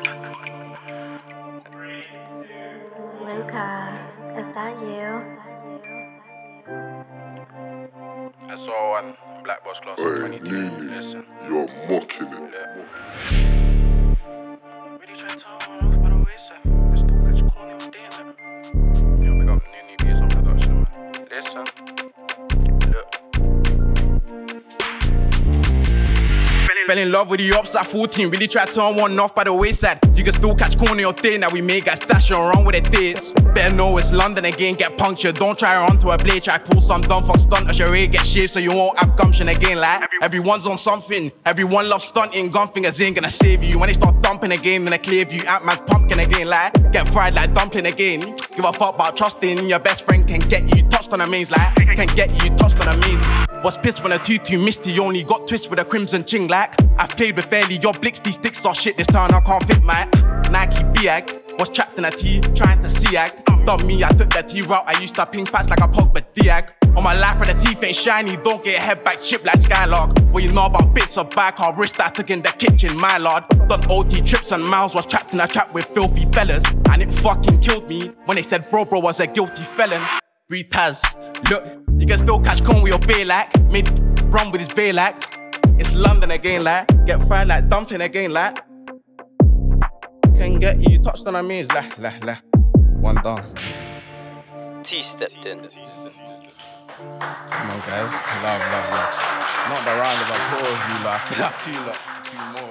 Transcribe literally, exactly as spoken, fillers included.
Luca, is that you? I saw one Black Boss Class Hey, twenty-two. Nene, Listen. you're mocking it. Look. Really try to turn one off by the wayside. This dog gets corny all day, man. Yeah, we got Nene Beats on production, man. Listen. Look. Fell in love with the ops at fourteen, really tried to turn one off by the wayside. You can still catch corner your day, now we make guys dash and run with the dates. Better know it's London again, get punctured. Don't try run to a blade, try pull some dumb fuck stunt as your rate get shaved so you won't have gumption again. Like everyone's on something, everyone loves stunting. Gun fingers ain't gonna save you. When they start dumping again, then they clear view. Ant-Man's pumpkin again, like get fried like dumpling again. Give a fuck about trusting your best friend can get you touched on the mains, like can get you touched on the mains. Was pissed when a tutu missed, he only got twist with a crimson ching like I've played with fairly, your blicks, these sticks are shit, this turn I can't fit my Nike B-ag, was trapped in a T, trying to see-ag. Done me, I took that T route, I used to ping patch like a Pogba D-ag. On my life where the teeth ain't shiny, don't get head back chip like Skylark. What you know about bits of bike, I'll wrist that took in the kitchen, my lord. Done O T trips and miles, was trapped in a trap with filthy fellas. And it fucking killed me when they said bro bro was a guilty felon. Three Taz, look, you can still catch corn with your bay like. Made run with his bay like. It's London again like. Get fried like dumpling again like. Can get you touched on a maze, la la la. One down. T stepped in. Come on guys, love, love, love. Not the round of applause you lost. That's two lot, two more.